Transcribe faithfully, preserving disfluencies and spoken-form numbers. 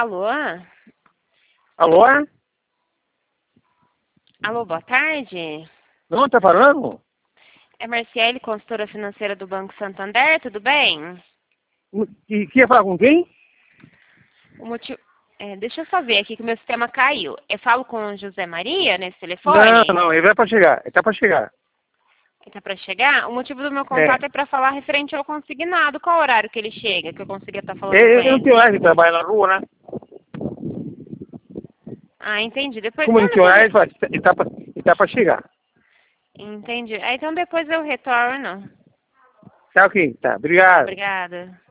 Alô? Alô? Alô, boa tarde. Não, tá falando? É Marciele, consultora financeira do Banco Santander, tudo bem? E quer falar com quem? O motivo... É, deixa eu só ver aqui que o meu sistema caiu. Eu falo com o José Maria nesse telefone? Não, não, ele vai pra chegar. Ele tá pra chegar. Ele tá pra chegar? O motivo do meu É. contato é, para falar referente ao consignado. Qual horário que ele chega, que eu consiga estar falando Eu, com eu não ele? tenho horário de trabalhar na rua, né? Ah, entendi. Depois, Como então, não tem depois... horário, ele tá pra, ele tá pra chegar. Entendi. Ah, então depois eu retorno. Tá ok, tá. Obrigado. Obrigada.